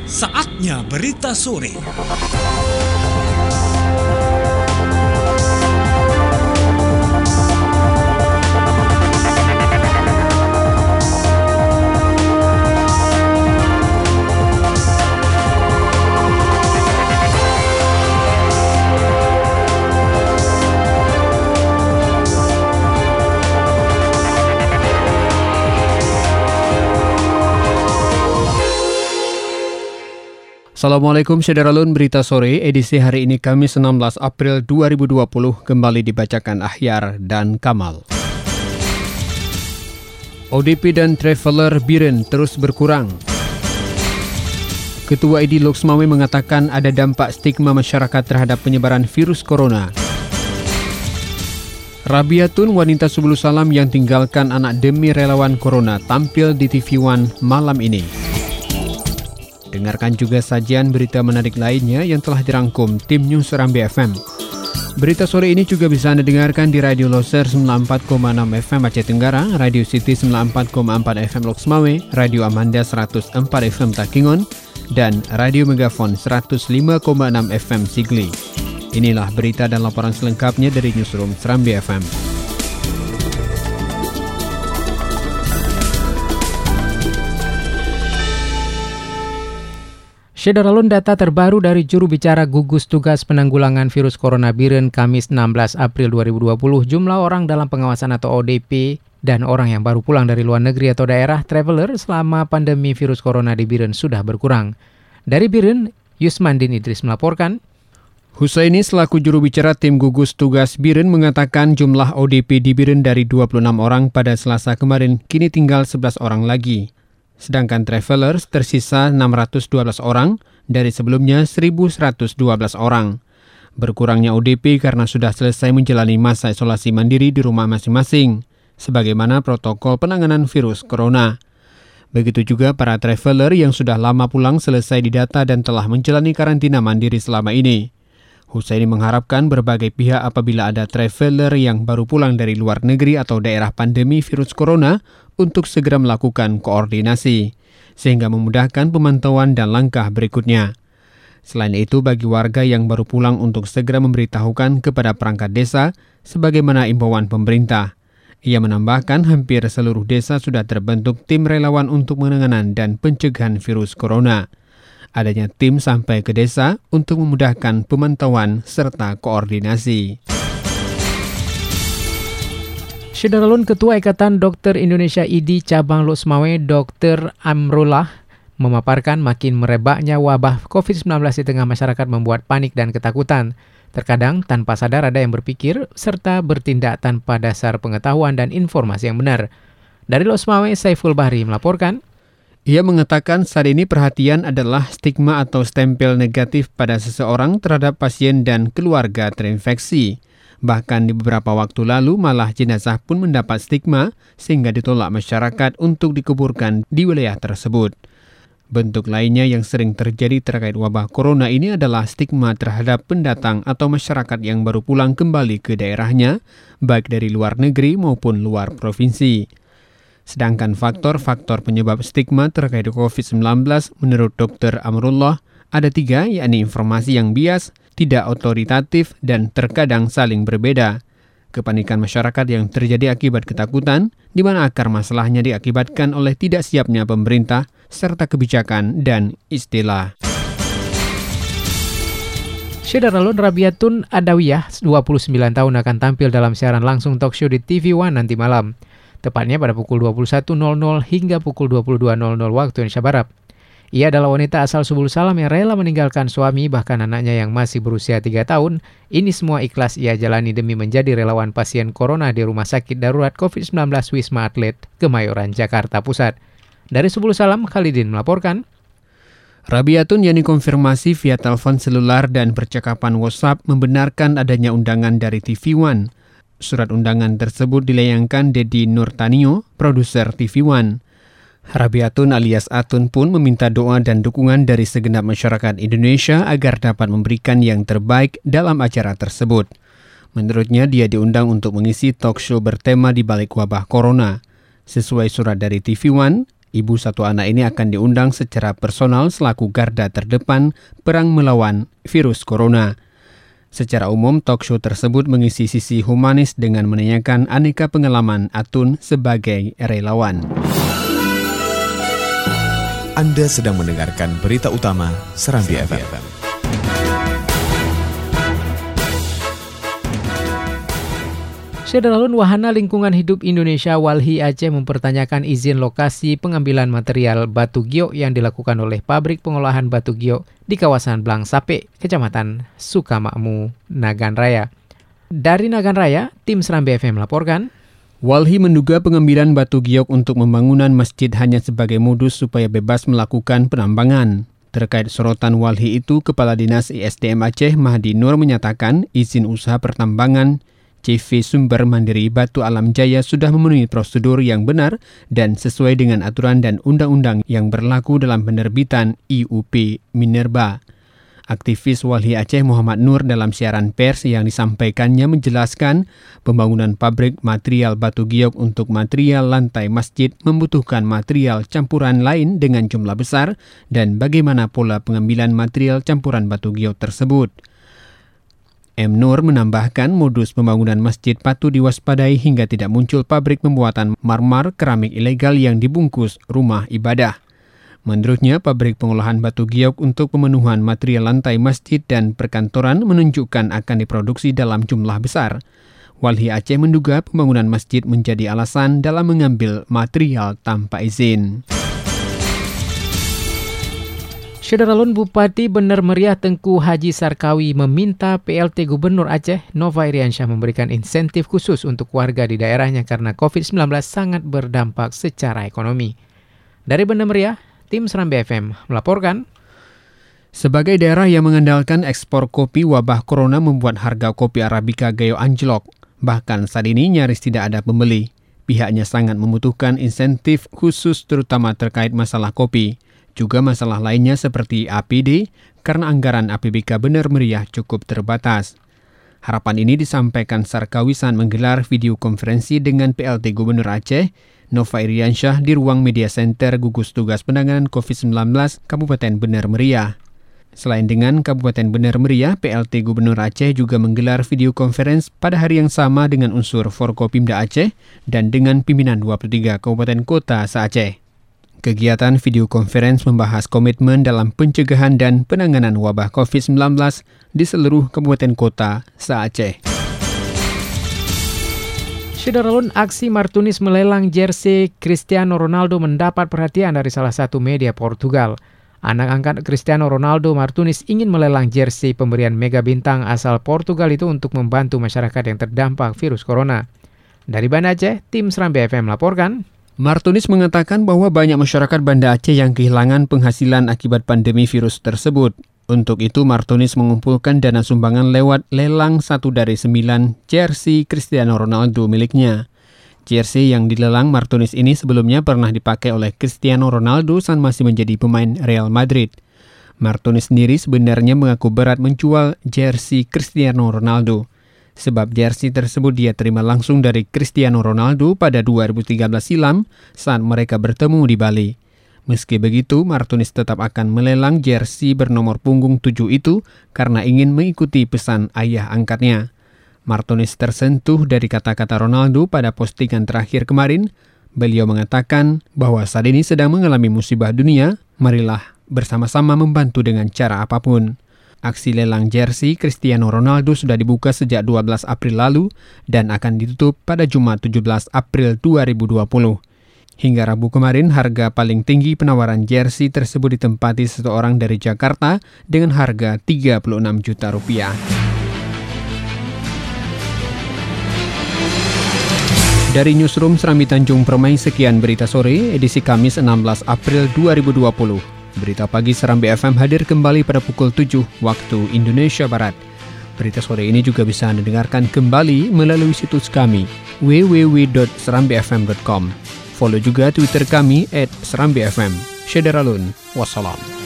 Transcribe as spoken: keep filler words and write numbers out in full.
Saatnya berita sore. Assalamualaikum Syederalun, berita sore edisi hari ini Kamis enam belas April dua ribu dua puluh kembali dibacakan Ahyar dan Kamal. O D P dan traveler Biren terus berkurang. Ketua I D Loksmawe mengatakan ada dampak stigma masyarakat terhadap penyebaran virus corona. Rabiatun, wanita Subulu Salam yang tinggalkan anak demi relawan corona, tampil di T V One malam ini. Dengarkan juga sajian berita menarik lainnya yang telah dirangkum tim News Serambi F M. Berita sore ini juga bisa Anda dengarkan di Radio Loser sembilan puluh empat koma enam F M Aceh Tenggara, Radio City sembilan puluh empat koma empat F M Loksmawe, Radio Amanda seratus empat F M Takingon, dan Radio Megafon seratus lima koma enam F M Sigli. Inilah berita dan laporan selengkapnya dari Newsroom Serambi F M. Syederalun, data terbaru dari juru bicara gugus tugas penanggulangan virus corona Biren Kamis enam belas April dua ribu dua puluh, jumlah orang dalam pengawasan atau O D P dan orang yang baru pulang dari luar negeri atau daerah traveler selama pandemi virus corona di Biren sudah berkurang. Dari Biren, Yusmandin Idris melaporkan. Husaini selaku juru bicara tim gugus tugas Biren mengatakan jumlah O D P di Biren dari dua puluh enam orang pada Selasa kemarin kini tinggal sebelas orang lagi. Sedangkan travelers tersisa enam ratus dua belas orang dari sebelumnya seribu seratus dua belas orang. Berkurangnya O D P karena sudah selesai menjalani masa isolasi mandiri di rumah masing-masing, sebagaimana protokol penanganan virus corona. Begitu juga para traveler yang sudah lama pulang selesai didata dan telah menjalani karantina mandiri selama ini. Husaini mengharapkan berbagai pihak apabila ada traveler yang baru pulang dari luar negeri atau daerah pandemi virus corona untuk segera melakukan koordinasi, sehingga memudahkan pemantauan dan langkah berikutnya. Selain itu, bagi warga yang baru pulang untuk segera memberitahukan kepada perangkat desa sebagaimana imbauan pemerintah. Ia menambahkan hampir seluruh desa sudah terbentuk tim relawan untuk penanganan dan pencegahan virus corona. Adanya tim sampai ke desa untuk memudahkan pemantauan serta koordinasi. Syederalun, Ketua Ikatan Dokter Indonesia I D Cabang Loksmawe, Dokter Amrullah, memaparkan makin merebaknya wabah covid sembilan belas di tengah masyarakat membuat panik dan ketakutan. Terkadang tanpa sadar ada yang berpikir serta bertindak tanpa dasar pengetahuan dan informasi yang benar. Dari Loksmawe, Saiful Bahri melaporkan. Ia mengatakan saat ini perhatian adalah stigma atau stempel negatif pada seseorang terhadap pasien dan keluarga terinfeksi. Bahkan di beberapa waktu lalu malah jenazah pun mendapat stigma sehingga ditolak masyarakat untuk dikuburkan di wilayah tersebut. Bentuk lainnya yang sering terjadi terkait wabah corona ini adalah stigma terhadap pendatang atau masyarakat yang baru pulang kembali ke daerahnya, baik dari luar negeri maupun luar provinsi. Sedangkan faktor-faktor penyebab stigma terkait covid sembilan belas menurut Dokter Amrullah ada tiga, yakni informasi yang bias, tidak otoritatif, dan terkadang saling berbeda. Kepanikan masyarakat yang terjadi akibat ketakutan, di mana akar masalahnya diakibatkan oleh tidak siapnya pemerintah, serta kebijakan dan istilah. Syederalun, Rabiatun Adawiyah, dua puluh sembilan tahun akan tampil dalam siaran langsung talk show di T V One nanti malam. Tepatnya pada pukul dua puluh satu nol nol hingga pukul dua puluh dua nol nol waktu Indonesia Barat. Ia adalah wanita asal Subulu Salam yang rela meninggalkan suami bahkan anaknya yang masih berusia tiga tahun. Ini semua ikhlas ia jalani demi menjadi relawan pasien corona di Rumah Sakit Darurat covid sembilan belas Wisma Atlet, Kemayoran, Jakarta Pusat. Dari Subulu Salam, Khalidin melaporkan. Rabiatun yakni konfirmasi via telepon selular dan percakapan WhatsApp membenarkan adanya undangan dari T V One. Surat undangan tersebut dilayangkan Dedi Nurtanio, produser T V One. Rabiatun alias Atun pun meminta doa dan dukungan dari segenap masyarakat Indonesia agar dapat memberikan yang terbaik dalam acara tersebut. Menurutnya, dia diundang untuk mengisi talk show bertema di balik wabah corona. Sesuai surat dari T V One, Ibu satu anak ini akan diundang secara personal selaku garda terdepan perang melawan virus corona. Secara umum, talk show tersebut mengisi sisi humanis dengan menanyakan aneka pengalaman Atun sebagai relawan. Anda sedang mendengarkan berita utama Serambi F M. Saudara Wahana Lingkungan Hidup Indonesia Walhi Aceh mempertanyakan izin lokasi pengambilan material batu giok yang dilakukan oleh pabrik pengolahan batu giok di kawasan Blang Sape, Kecamatan Sukamakmur, Nagan Raya. Dari Nagan Raya, tim Serambi F M melaporkan. Walhi menduga pengambilan batu giok untuk pembangunan masjid hanya sebagai modus supaya bebas melakukan penambangan. Terkait sorotan Walhi itu, Kepala Dinas I S D M Aceh Mahdi Nur menyatakan izin usaha pertambangan C V Sumber Mandiri Batu Alam Jaya sudah memenuhi prosedur yang benar dan sesuai dengan aturan dan undang-undang yang berlaku dalam penerbitan I U P Minerba. Aktivis Walhi Aceh Muhammad Nur dalam siaran pers yang disampaikannya menjelaskan pembangunan pabrik material batu giok untuk material lantai masjid membutuhkan material campuran lain dengan jumlah besar dan bagaimana pola pengambilan material campuran batu giok tersebut. M. Nur menambahkan modus pembangunan masjid patut diwaspadai hingga tidak muncul pabrik pembuatan marmer keramik ilegal yang dibungkus rumah ibadah. Menurutnya, pabrik pengolahan batu giok untuk pemenuhan material lantai masjid dan perkantoran menunjukkan akan diproduksi dalam jumlah besar. Walhi Aceh menduga pembangunan masjid menjadi alasan dalam mengambil material tanpa izin. Saudara Bupati Bener Meriah Tengku Haji Sarkawi meminta P L T Gubernur Aceh Nova Iriansyah memberikan insentif khusus untuk warga di daerahnya karena covid sembilan belas sangat berdampak secara ekonomi. Dari Bener Meriah, tim Serambi F M melaporkan. Sebagai daerah yang mengandalkan ekspor kopi, wabah corona membuat harga kopi Arabica Gayo anjlok. Bahkan saat ini nyaris tidak ada pembeli. Pihaknya sangat membutuhkan insentif khusus terutama terkait masalah kopi. Juga masalah lainnya seperti A P D karena anggaran A P B K Bener Meriah cukup terbatas. Harapan ini disampaikan Sarkawi saat menggelar video konferensi dengan P L T Gubernur Aceh, Nova Iriansyah di ruang media center gugus tugas penanganan covid sembilan belas Kabupaten Bener Meriah. Selain dengan Kabupaten Bener Meriah, P L T Gubernur Aceh juga menggelar video konferensi pada hari yang sama dengan unsur Forkopimda Aceh dan dengan pimpinan dua puluh tiga kabupaten kota se-Aceh. Kegiatan video konferensi membahas komitmen dalam pencegahan dan penanganan wabah covid sembilan belas di seluruh kabupaten kota se-Aceh. Saudara, aksi Martunis melelang jersey Cristiano Ronaldo mendapat perhatian dari salah satu media Portugal. Anak angkat Cristiano Ronaldo, Martunis, ingin melelang jersey pemberian mega bintang asal Portugal itu untuk membantu masyarakat yang terdampak virus corona. Dari Banda Aceh, tim Serambi F M melaporkan. Martunis mengatakan bahwa banyak masyarakat Banda Aceh yang kehilangan penghasilan akibat pandemi virus tersebut. Untuk itu, Martunis mengumpulkan dana sumbangan lewat lelang satu dari sembilan jersey Cristiano Ronaldo miliknya. Jersey yang dilelang Martunis ini sebelumnya pernah dipakai oleh Cristiano Ronaldo saat masih menjadi pemain Real Madrid. Martunis sendiri sebenarnya mengaku berat menjual jersey Cristiano Ronaldo. Sebab jersey tersebut dia terima langsung dari Cristiano Ronaldo pada dua ribu tiga belas silam saat mereka bertemu di Bali. Meski begitu, Martunis tetap akan melelang jersey bernomor punggung tujuh itu karena ingin mengikuti pesan ayah angkatnya. Martunis tersentuh dari kata-kata Ronaldo pada postingan terakhir kemarin. Beliau mengatakan bahwa saat ini sedang mengalami musibah dunia, marilah bersama-sama membantu dengan cara apapun. Aksi lelang jersey Cristiano Ronaldo sudah dibuka sejak dua belas April lalu dan akan ditutup pada Jumat tujuh belas April dua ribu dua puluh. Hingga Rabu kemarin, harga paling tinggi penawaran jersey tersebut ditempati seseorang dari Jakarta dengan harga tiga puluh enam juta rupiah. Dari Newsroom Serambi Tanjung Permai, sekian berita sore edisi Kamis enam belas April dua ribu dua puluh. Berita pagi Serambi F M hadir kembali pada pukul tujuh waktu Indonesia Barat. Berita sore ini juga bisa Anda dengarkan kembali melalui situs kami w w w dot serambi f m dot com. Follow juga Twitter kami at serambi f m. Syederalun, wassalam.